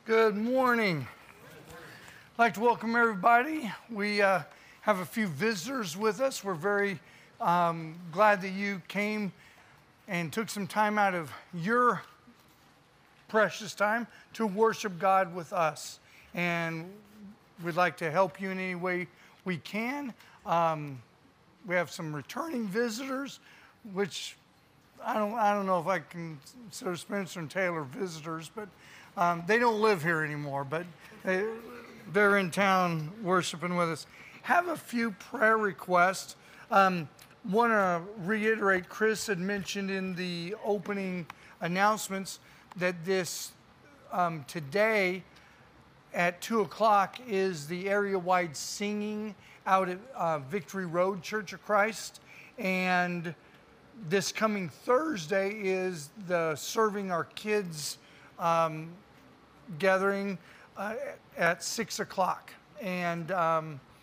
Good morning. I'd like to welcome everybody. We have a few visitors with us. We're very glad that you came and took some time out of your precious time to worship God with us. And we'd like to help you in any way we can. We have some returning visitors, which I don't know if I can consider Spencer and Taylor visitors, but they don't live here anymore, but they're in town worshiping with us. Have a few prayer requests. Want to reiterate, Chris had mentioned in the opening announcements that this today at 2 o'clock is the area-wide singing out at Victory Road Church of Christ, and this coming Thursday is the Serving Our Kids gathering at 6 o'clock. And I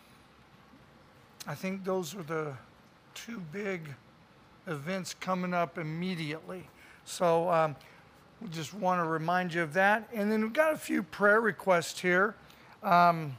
think those are the two big events coming up immediately. So we just want to remind you of that. And then we've got a few prayer requests here. One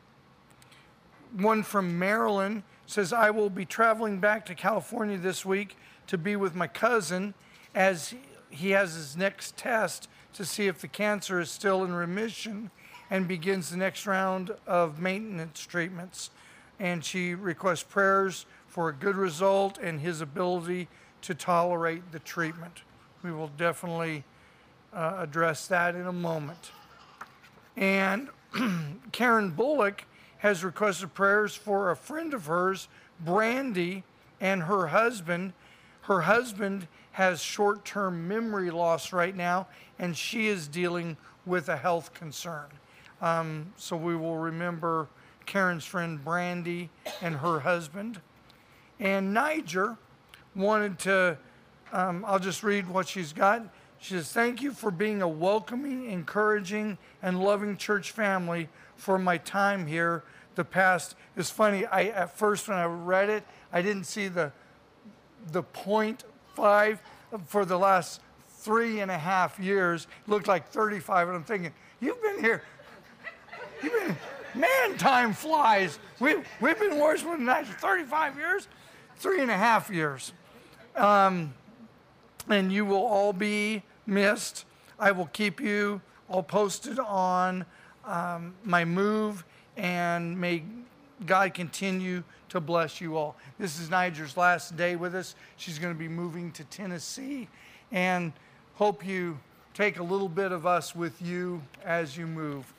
from Maryland says, I will be traveling back to California this week to be with my cousin as he has his next test to see if the cancer is still in remission and begins the next round of maintenance treatments. And she requests prayers for a good result and his ability to tolerate the treatment. We will definitely address that in a moment. And Karen Bullock has requested prayers for a friend of hers, Brandy, and her husband. Her husband has short-term memory loss right now, and she is dealing with a health concern. So we will remember Karen's friend Brandy and her husband. And Niger wanted to, I'll just read what she's got. She says, thank you for being a welcoming, encouraging, and loving church family for my time here. The past, it's funny, at first when I read it, I didn't see the 0.5 for the last 3.5 years. It looked like 35, and I'm thinking, you've been here, man, time flies. We've been worshiping tonight for 35 years, 3.5 years. And you will all be missed. I will keep you all posted on my move, and may God continue to bless you all. This is Niger's last day with us. She's going to be moving to Tennessee, and hope you take a little bit of us with you as you move.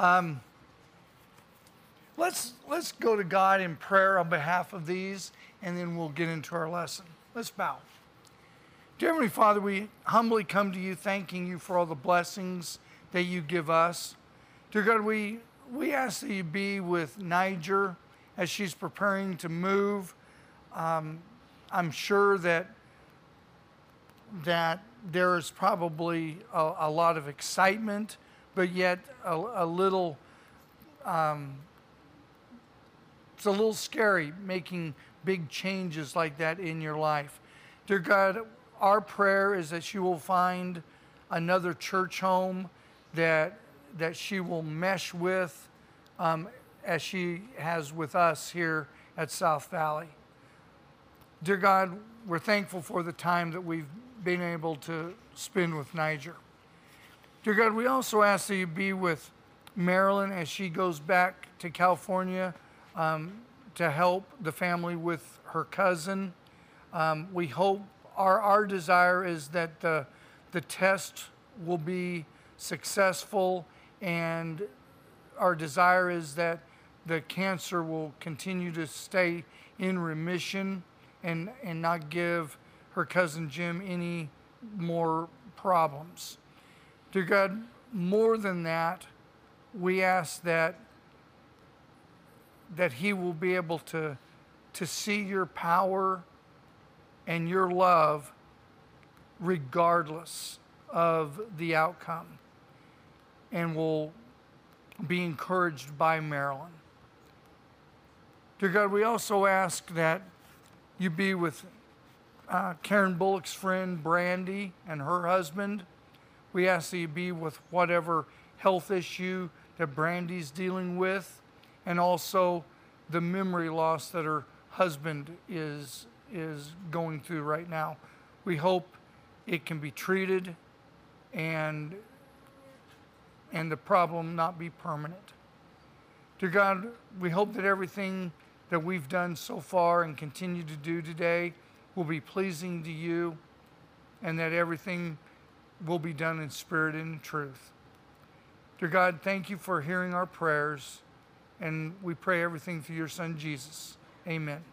Let's go to God in prayer on behalf of these, and then we'll get into our lesson. Let's bow. Dear Heavenly Father, we humbly come to you thanking you for all the blessings that you give us. Dear God, we ask that you be with Niger as she's preparing to move. I'm sure that there is probably a lot of excitement, but yet a little, it's a little scary making big changes like that in your life. Dear God, our prayer is that she will find another church home that she will mesh with as she has with us here at South Valley. Dear God, we're thankful for the time that we've been able to spend with Niger. Dear God, we also ask that you be with Marilyn as she goes back to California to help the family with her cousin. We hope, our desire is that the test will be successful, and our desire is that the cancer will continue to stay in remission and not give her cousin Jim any more problems. Dear God, more than that, we ask that he will be able to see your power and your love regardless of the outcome, and will be encouraged by Marilyn. Dear God, we also ask that you be with Karen Bullock's friend Brandy and her husband. We ask that you be with whatever health issue that Brandy's dealing with, and also the memory loss that her husband is going through right now. We hope it can be treated and the problem not be permanent. Dear God, we hope that everything that we've done so far and continue to do today will be pleasing to you, and that everything will be done in spirit and in truth. Dear God, thank you for hearing our prayers, and we pray everything through your Son, Jesus. Amen.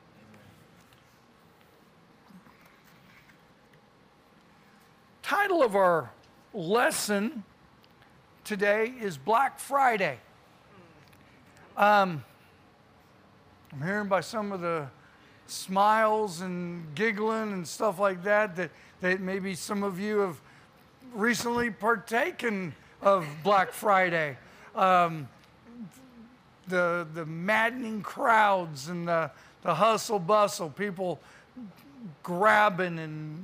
Title of our lesson today is Black Friday. I'm hearing by some of the smiles and giggling and stuff like that maybe some of you have recently partaken of Black Friday. The maddening crowds and the hustle bustle, people grabbing and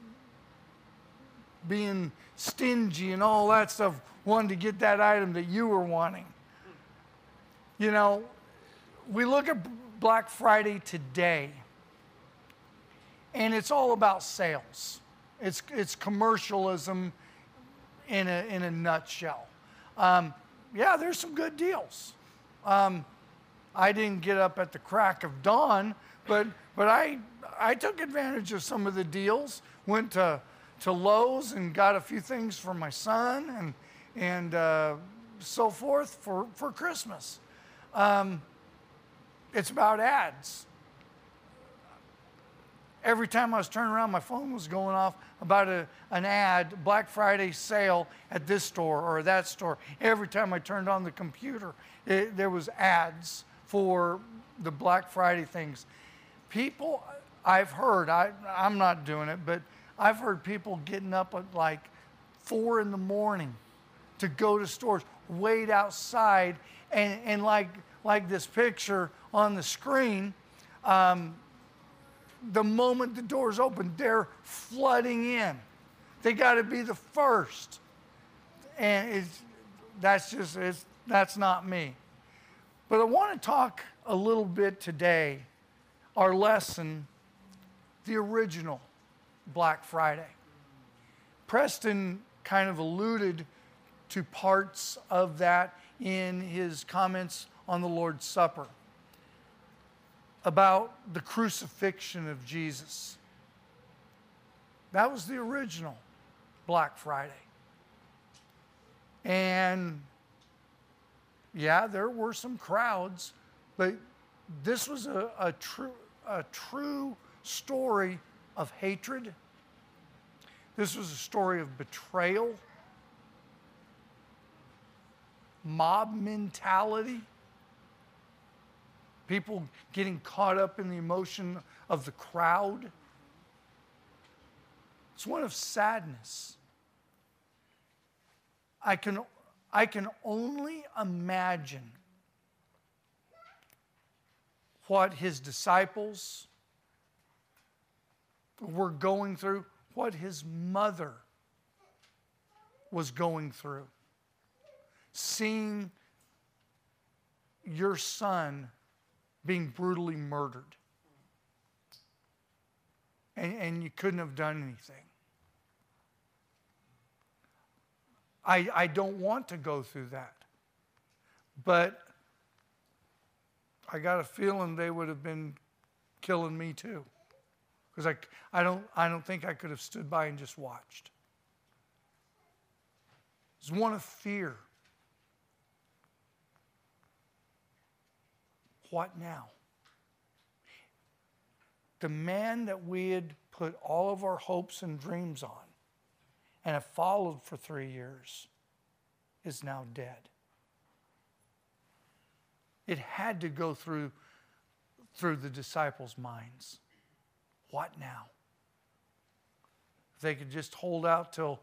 being stingy and all that stuff, wanting to get that item that you were wanting. You know, we look at Black Friday today, and it's all about sales. It's commercialism in a nutshell. Yeah, there's some good deals. I didn't get up at the crack of dawn, but I took advantage of some of the deals. Went to Lowe's and got a few things for my son and so forth for Christmas. It's about ads. Every time I was turning around, my phone was going off about an ad, Black Friday sale at this store or that store. Every time I turned on the computer, there was ads for the Black Friday things. People, I've heard, I'm not doing it, but I've heard people getting up at like 4 in the morning to go to stores, wait outside, and like this picture on the screen, the moment the doors open, they're flooding in. They got to be the first. And that's not me. But I want to talk a little bit today, our lesson, the original Black Friday. Preston kind of alluded to parts of that in his comments on the Lord's Supper about the crucifixion of Jesus. That was the original Black Friday. And yeah, there were some crowds, but this was a true story of hatred. This was a story of betrayal, mob mentality, people getting caught up in the emotion of the crowd. It's one of sadness. I can only imagine what his disciples were going through, what his mother was going through. Seeing your son being brutally murdered. And you couldn't have done anything. I don't want to go through that. But I got a feeling they would have been killing me too. Because I don't think I could have stood by and just watched. It's one of fear. What now? The man that we had put all of our hopes and dreams on and have followed for 3 years is now dead. It had to go through the disciples' minds. What now? If they could just hold out till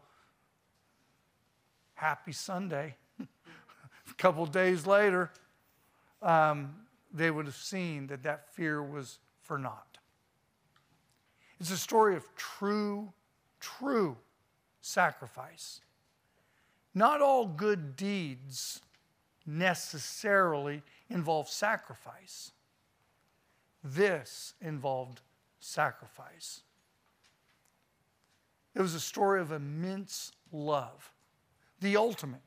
Happy Sunday, a couple days later, they would have seen that fear was for naught. It's a story of true sacrifice. Not all good deeds necessarily involve sacrifice. This involved sacrifice. It was a story of immense love, the ultimate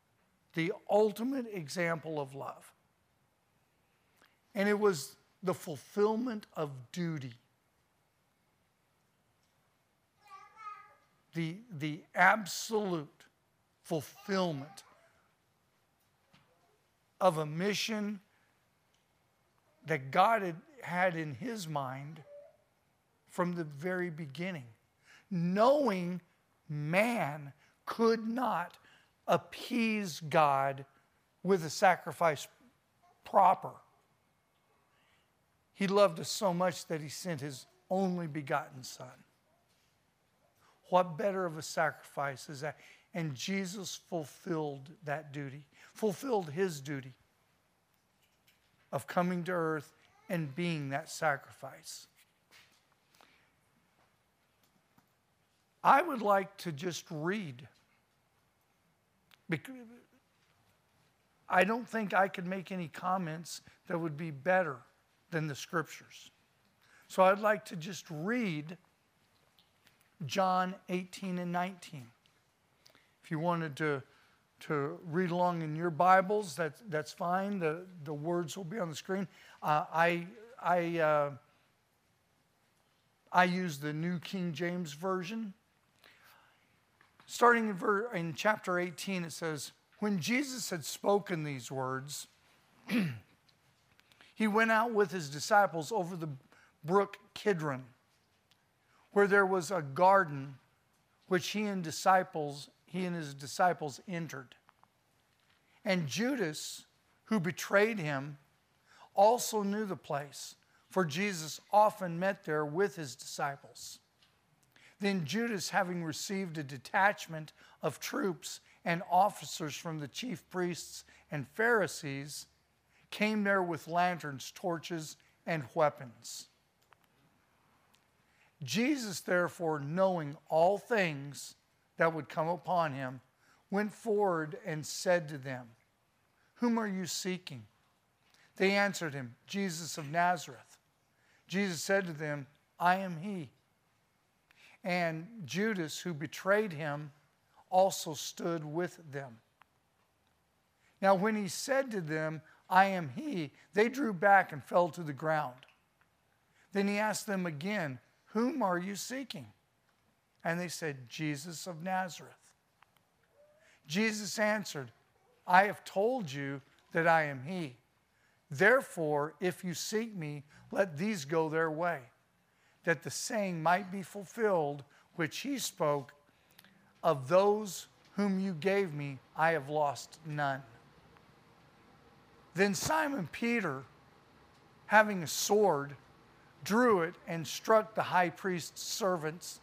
example of love. And it was the fulfillment of duty. The absolute fulfillment of a mission that God had in his mind from the very beginning, knowing man could not appease God with a sacrifice proper. He loved us so much that he sent his only begotten Son. What better of a sacrifice is that? And Jesus fulfilled that duty, fulfilled his duty of coming to earth and being that sacrifice. I would like to just read. I don't think I could make any comments that would be better than the scriptures. So I'd like to just read John 18 and 19. If you wanted to read along in your Bibles, that's fine. The words will be on the screen. I use the New King James Version. Starting in chapter 18, it says, "When Jesus had spoken these words, he went out with his disciples over the brook Kidron, where there was a garden which he and his disciples entered. And Judas, who betrayed him, also knew the place, for Jesus often met there with his disciples. Then Judas, having received a detachment of troops and officers from the chief priests and Pharisees, came there with lanterns, torches, and weapons. Jesus, therefore, knowing all things that would come upon him, went forward and said to them, 'Whom are you seeking?' They answered him, 'Jesus of Nazareth.' Jesus said to them, 'I am he.' And Judas, who betrayed him, also stood with them. Now when he said to them, 'I am he,' they drew back and fell to the ground. Then he asked them again, 'Whom are you seeking?' And they said, 'Jesus of Nazareth.' Jesus answered, 'I have told you that I am he. Therefore, if you seek me, let these go their way, that the saying might be fulfilled which he spoke, of those whom you gave me, I have lost none.' Then Simon Peter, having a sword, drew it and struck the high priest's servant,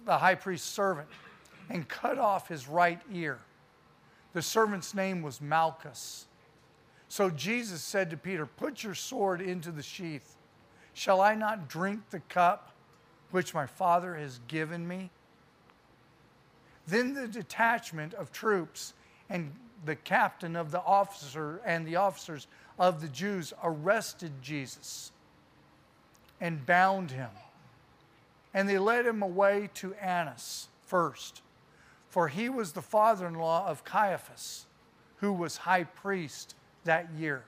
and cut off his right ear. The servant's name was Malchus. So Jesus said to Peter, 'Put your sword into the sheath. Shall I not drink the cup which my Father has given me?' Then the detachment of troops and the captain of the officer and the officers of the Jews arrested Jesus and bound him. And they led him away to Annas first, for he was the father-in-law of Caiaphas, who was high priest that year.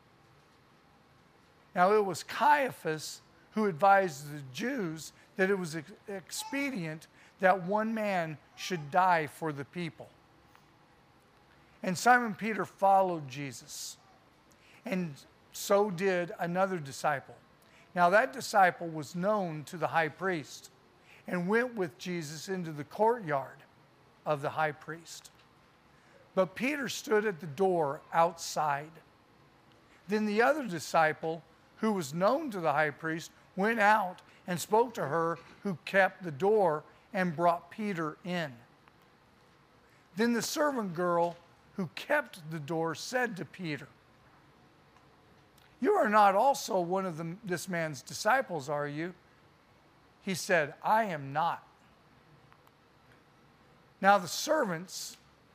Now it was Caiaphas who advised the Jews that it was expedient that one man should die for the people. And Simon Peter followed Jesus, and so did another disciple. Now that disciple was known to the high priest and went with Jesus into the courtyard of the high priest. But Peter stood at the door outside. Then the other disciple, who was known to the high priest, went out and spoke to her who kept the door and brought Peter in. Then the servant girl who kept the door said to Peter, 'You are not also one of this man's disciples, are you?' He said, 'I am not.' Now the servants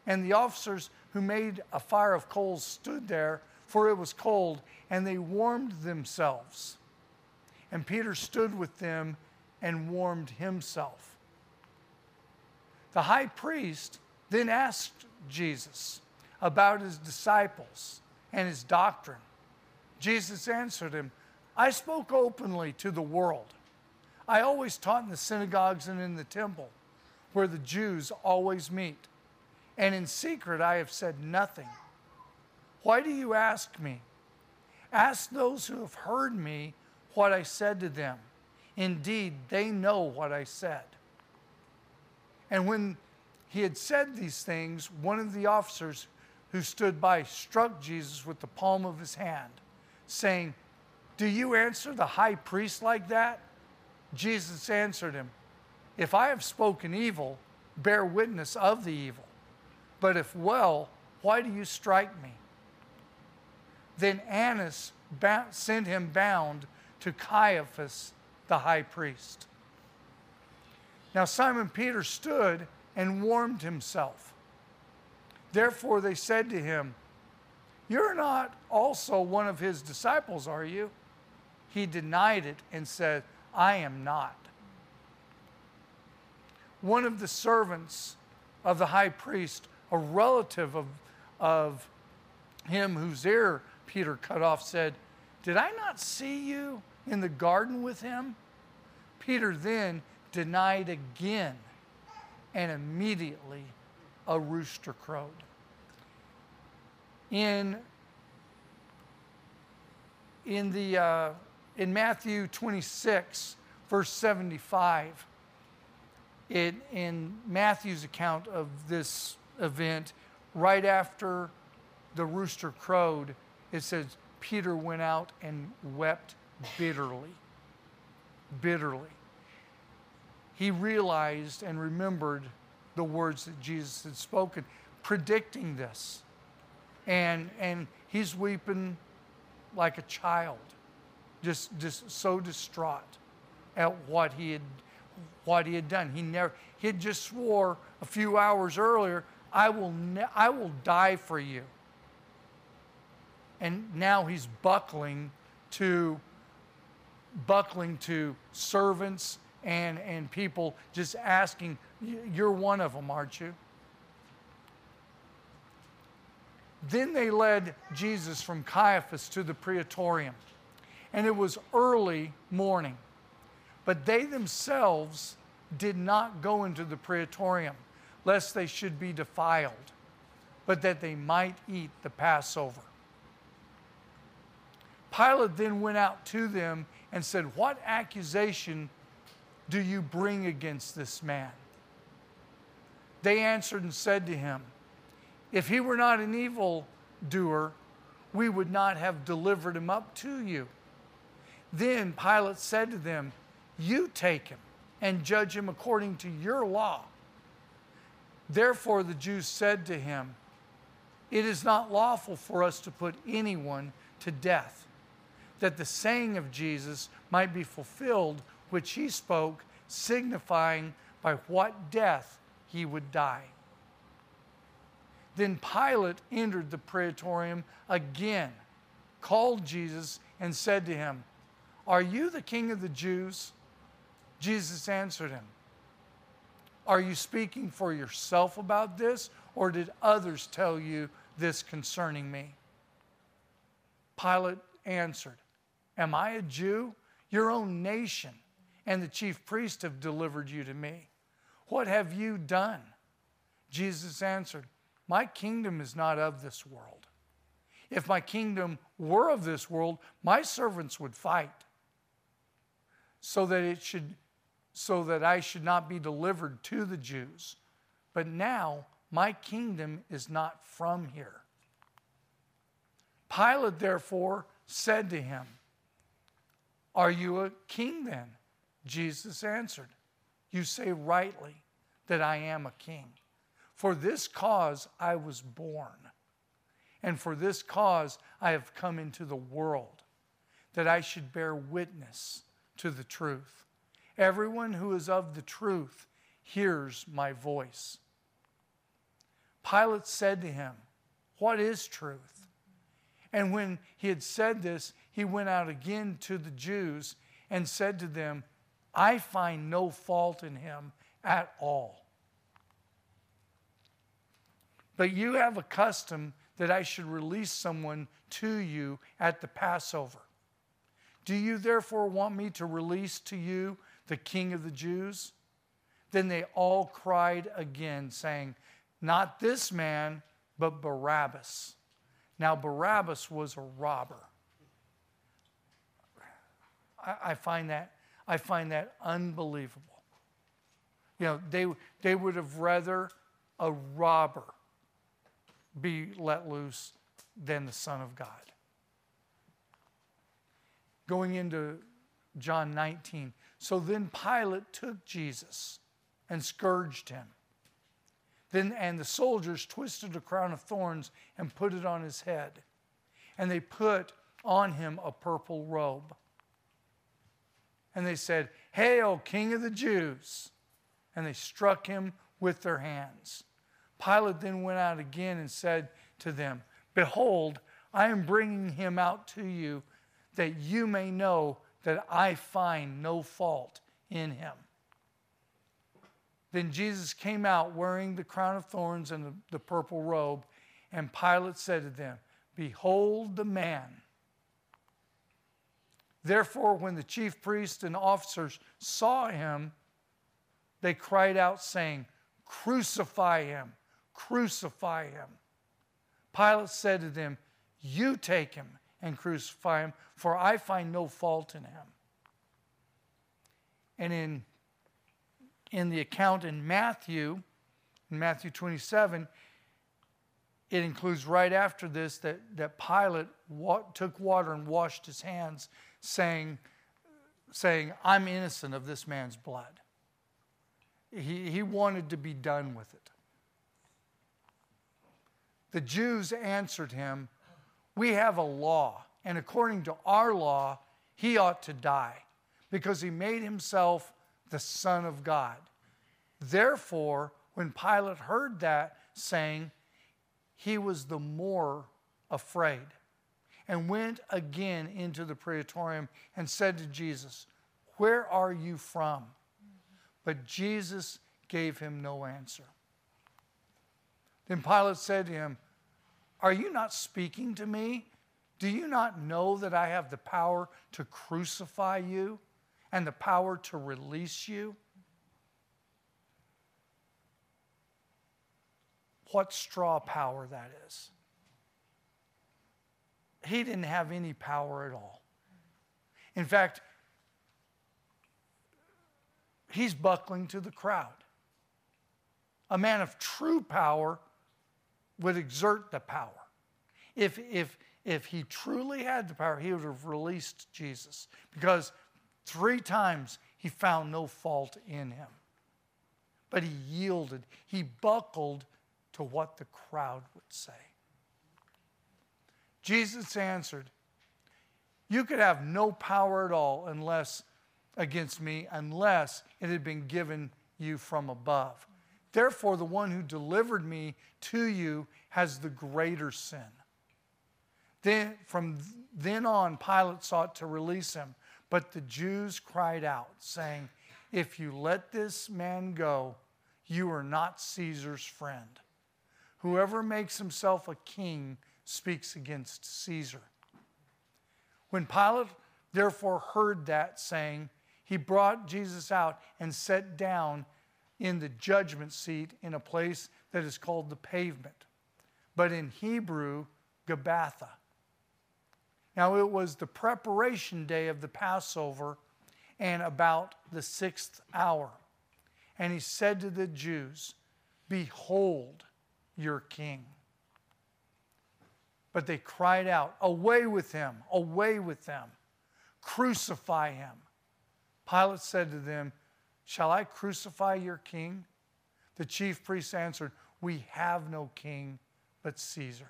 And the officers who made a fire of coals stood there, for it was cold, and they warmed themselves. And Peter stood with them and warmed himself. The high priest then asked Jesus about his disciples and his doctrine. Jesus answered him, I spoke openly to the world. I always taught in the synagogues and in the temple, where the Jews always meet. And in secret I have said nothing. Why do you ask me? Ask those who have heard me what I said to them. Indeed, they know what I said. And when he had said these things, one of the officers who stood by struck Jesus with the palm of his hand, saying, Do you answer the high priest like that? Jesus answered him, If I have spoken evil, bear witness of the evil. But if well, why do you strike me? Then Annas sent him bound to Caiaphas, the high priest. Now Simon Peter stood and warmed himself. Therefore they said to him, You're not also one of his disciples, are you? He denied it and said, I am not. One of the servants of the high priest, a relative of him whose ear Peter cut off, said, Did I not see you in the garden with him? Peter then denied again, and immediately a rooster crowed. In Matthew 26, verse 75, in Matthew's account of this event, right after the rooster crowed, it says, Peter went out and wept bitterly. Bitterly. He realized and remembered the words that Jesus had spoken, predicting this. And he's weeping like a child, just so distraught at what he had done. He had just swore a few hours earlier, I will die for you. And now he's buckling to servants and people, just asking, you're one of them, aren't you? Then they led Jesus from Caiaphas to the praetorium, and it was early morning. But they themselves did not go into the praetorium, lest they should be defiled, but that they might eat the Passover. Pilate then went out to them and said, What accusation do you bring against this man? They answered and said to him, If he were not an evildoer, we would not have delivered him up to you. Then Pilate said to them, You take him and judge him according to your law. Therefore the Jews said to him, It is not lawful for us to put anyone to death, that the saying of Jesus might be fulfilled, which he spoke, signifying by what death he would die. Then Pilate entered the praetorium again, called Jesus, and said to him, Are you the king of the Jews? Jesus answered him, Are you speaking for yourself about this, or did others tell you this concerning me? Pilate answered, Am I a Jew? Your own nation and the chief priests have delivered you to me. What have you done? Jesus answered, My kingdom is not of this world. If my kingdom were of this world, my servants would fight, so that I should not be delivered to the Jews. But now my kingdom is not from here. Pilate therefore said to him, Are you a king then? Jesus answered, You say rightly that I am a king. For this cause I was born, and for this cause I have come into the world, that I should bear witness to the truth. Everyone who is of the truth hears my voice. Pilate said to him, "What is truth?" And when he had said this, he went out again to the Jews and said to them, "I find no fault in him at all. But you have a custom that I should release someone to you at the Passover. Do you therefore want me to release to you the King of the Jews?" Then they all cried again, saying, "Not this man, but Barabbas." Now Barabbas was a robber. I find that unbelievable. You know, they would have rather a robber be let loose than the Son of God. Going into John 19. So then Pilate took Jesus and scourged him. And the soldiers twisted a crown of thorns and put it on his head. And they put on him a purple robe. And they said, "Hail, King of the Jews!" And they struck him with their hands. Pilate then went out again and said to them, "Behold, I am bringing him out to you, that you may know that I find no fault in him." Then Jesus came out wearing the crown of thorns and the purple robe, and Pilate said to them, "Behold the man." Therefore, when the chief priests and officers saw him, they cried out, saying, "Crucify him! Crucify him!" Pilate said to them, "You take him and crucify him, for I find no fault in him." And in the account in Matthew 27, it includes right after this that Pilate took water and washed his hands, saying, "I'm innocent of this man's blood." He wanted to be done with it. The Jews answered him, "We have a law, and according to our law, he ought to die, because he made himself the Son of God." Therefore, when Pilate heard that saying, he was the more afraid, and went again into the praetorium and said to Jesus, "Where are you from?" But Jesus gave him no answer. Then Pilate said to him, "Are you not speaking to me? Do you not know that I have the power to crucify you and the power to release you?" What straw power that is. He didn't have any power at all. In fact, he's buckling to the crowd. A man of true power would exert the power. If he truly had the power, he would have released Jesus, because 3 times he found no fault in him. But he yielded. He buckled to what the crowd would say. Jesus answered, "You could have no power at all against me unless it had been given you from above. Therefore, the one who delivered me to you has the greater sin." From then on, Pilate sought to release him, but the Jews cried out, saying, "If you let this man go, you are not Caesar's friend. Whoever makes himself a king speaks against Caesar." When Pilate therefore heard that saying, he brought Jesus out and sat down in the judgment seat in a place that is called the Pavement, but in Hebrew, Gabbatha. Now it was the preparation day of the Passover, and about the 6th hour. And he said to the Jews, "Behold your king." But they cried out, "Away with him, away with them, crucify him." Pilate said to them, "Shall I crucify your king?" The chief priests answered, "We have no king but Caesar."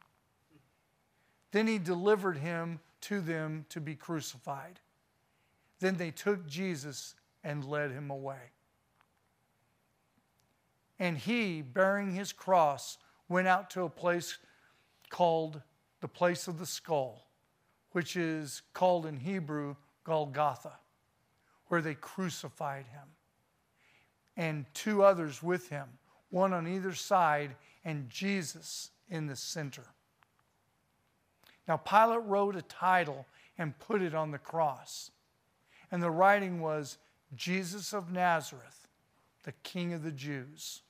Then he delivered him to them to be crucified. Then they took Jesus and led him away. And he, bearing his cross, went out to a place called the place of the skull, which is called in Hebrew Golgotha, where they crucified him. And two others with him, one on either side, and Jesus in the center. Now Pilate wrote a title and put it on the cross. And the writing was, Jesus of Nazareth, the King of the Jews.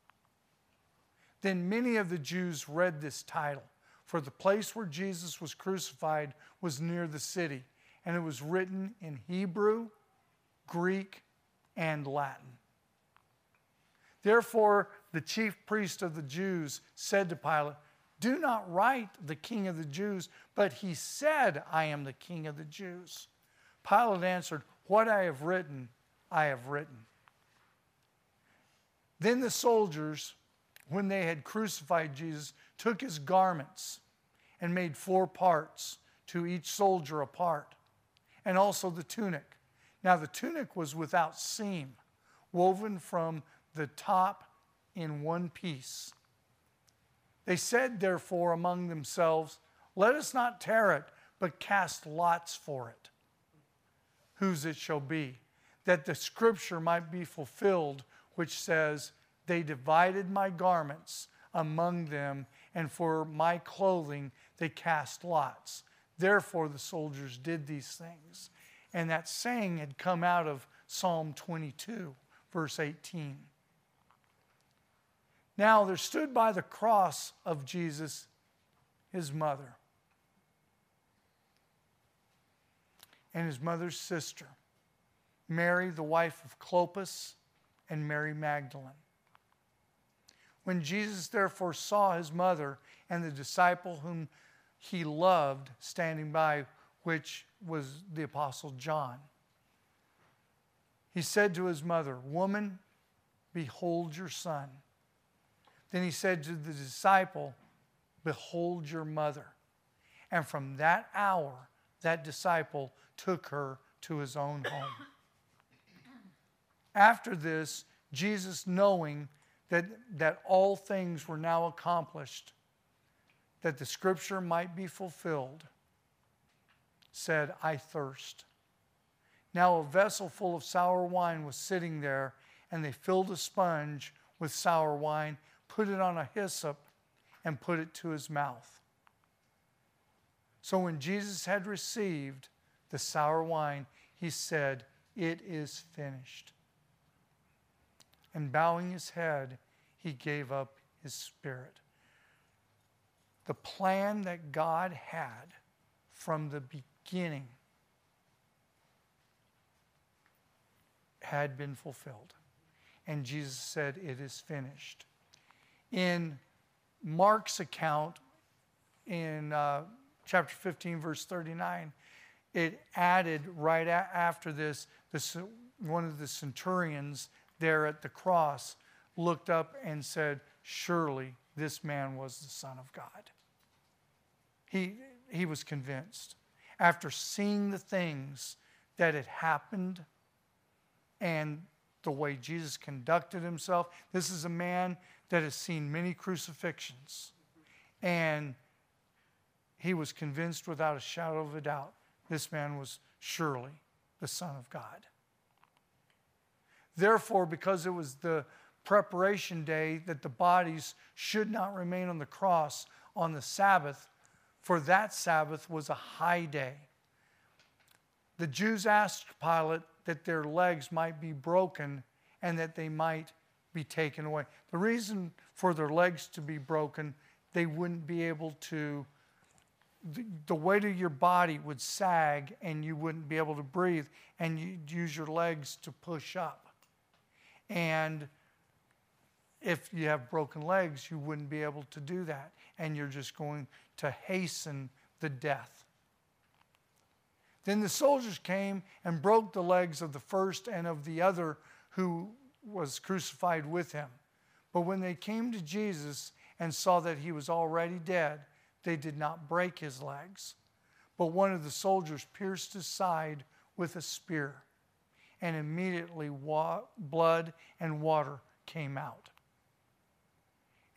Then many of the Jews read this title, for the place where Jesus was crucified was near the city, and it was written in Hebrew, Greek, and Latin. Therefore, the chief priest of the Jews said to Pilate, do not write the King of the Jews, but he said, I am the King of the Jews. Pilate answered, what I have written, I have written. Then the soldiers, when they had crucified Jesus, took his garments and made 4 parts, to each soldier a part, and also the tunic. Now the tunic was without seam, woven from the top in one piece. They said, therefore, among themselves, let us not tear it, but cast lots for it, whose it shall be, that the scripture might be fulfilled, which says, they divided my garments among them, and for my clothing they cast lots. Therefore the soldiers did these things. And that saying had come out of Psalm 22, verse 18. Now there stood by the cross of Jesus his mother and his mother's sister, Mary, the wife of Clopas, and Mary Magdalene. When Jesus therefore saw his mother and the disciple whom he loved standing by, which was the Apostle John, he said to his mother, woman, behold your son. Then he said to the disciple, behold your mother. And from that hour, that disciple took her to his own home. After this, Jesus, knowing that all things were now accomplished, that the scripture might be fulfilled, said, I thirst. Now a vessel full of sour wine was sitting there, and they filled a sponge with sour wine, put it on a hyssop, and put it to his mouth. So when Jesus had received the sour wine, he said, it is finished. And bowing his head, he gave up his spirit. The plan that God had from the beginning had been fulfilled. And Jesus said, it is finished. In Mark's account, in chapter 15, verse 39, it added right after this, one of the centurions there at the cross looked up and said, surely this man was the Son of God. He was convinced. After seeing the things that had happened and the way Jesus conducted himself, this is a man that has seen many crucifixions. And he was convinced without a shadow of a doubt, this man was surely the Son of God. Therefore, because it was the preparation day that the bodies should not remain on the cross on the Sabbath, for that Sabbath was a high day, the Jews asked Pilate that their legs might be broken and that they might be taken away. The reason for their legs to be broken, they wouldn't be able to, the weight of your body would sag and you wouldn't be able to breathe, and you'd use your legs to push up. And if you have broken legs, you wouldn't be able to do that, and you're just going to hasten the death. Then the soldiers came and broke the legs of the first and of the other who was crucified with him. But when they came to Jesus and saw that he was already dead, they did not break his legs. But one of the soldiers pierced his side with a spear, and immediately blood and water came out.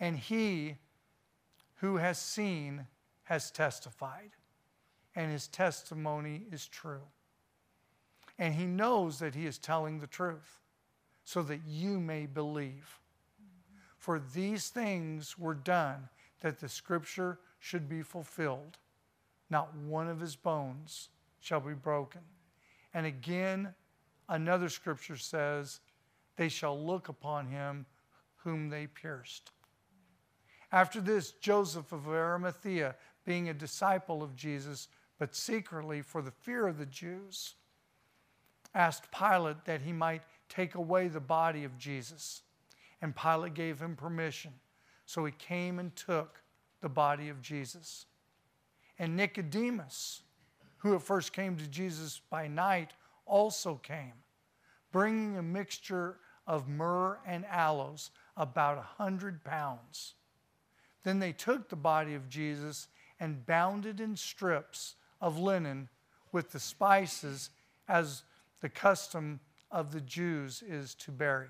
And he who has seen has testified, and his testimony is true. And he knows that he is telling the truth, so that you may believe. For these things were done that the scripture should be fulfilled. Not one of his bones shall be broken. And again, another scripture says, they shall look upon him whom they pierced. After this, Joseph of Arimathea, being a disciple of Jesus, but secretly for the fear of the Jews, asked Pilate that he might take away the body of Jesus. And Pilate gave him permission. So he came and took the body of Jesus. And Nicodemus, who at first came to Jesus by night, also came, bringing a mixture of myrrh and aloes, about 100 pounds. Then they took the body of Jesus and bound it in strips of linen with the spices, as the custom of the Jews is to bury.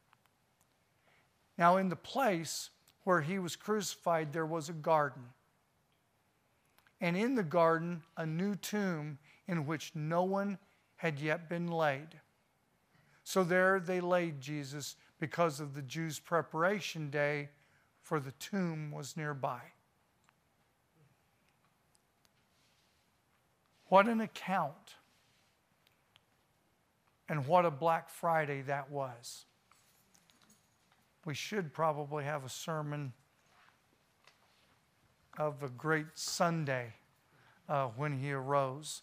Now in the place where he was crucified, there was a garden. And in the garden, a new tomb in which no one had yet been laid. So there they laid Jesus because of the Jews' preparation day, for the tomb was nearby. What an account. And what a Black Friday that was. We should probably have a sermon of a great Sunday when he arose.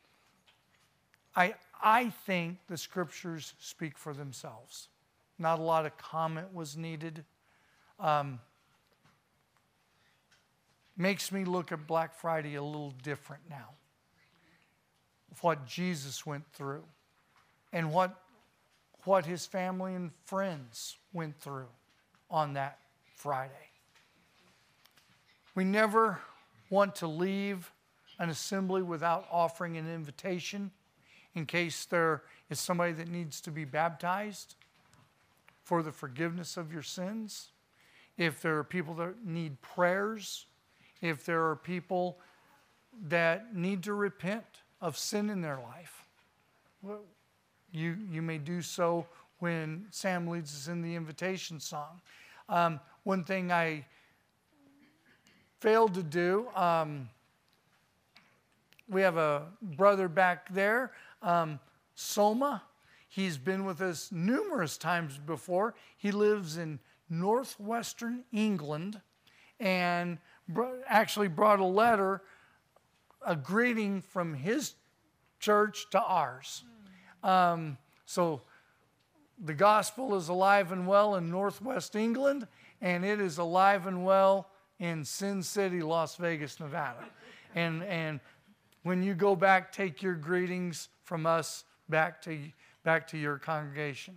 I think the scriptures speak for themselves. Not a lot of comment was needed. Makes me look at Black Friday a little different now. Of what Jesus went through and what his family and friends went through on that Friday. We never want to leave an assembly without offering an invitation in case there is somebody that needs to be baptized for the forgiveness of your sins. If there are people that need prayers, if there are people that need to repent of sin in their life, you may do so when Sam leads us in the invitation song. One thing I failed to do, we have a brother back there, Soma. He's been with us numerous times before. He lives in northwestern England and actually brought a letter, a greeting from his church to ours. So the gospel is alive and well in northwest England, and it is alive and well in Sin City, Las Vegas, Nevada. And when you go back, take your greetings from us back to your congregation.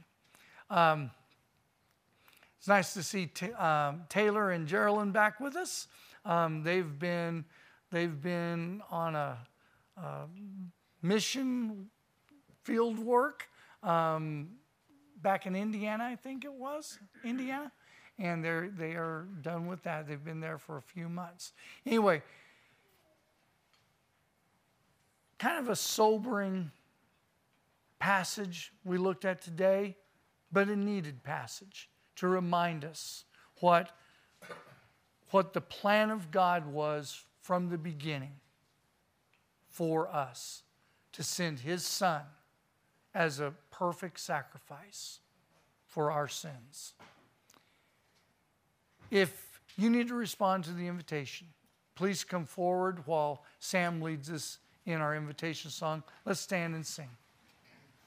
It's nice to see Taylor and Geraldine back with us. They've been on a mission field work back in Indiana, I think it was, Indiana. And they are done with that. They've been there for a few months. Anyway, kind of a sobering passage we looked at today, but a needed passage to remind us what the plan of God was from the beginning for us, to send his Son as a perfect sacrifice for our sins. If you need to respond to the invitation, please come forward while Sam leads us in our invitation song. Let's stand and sing.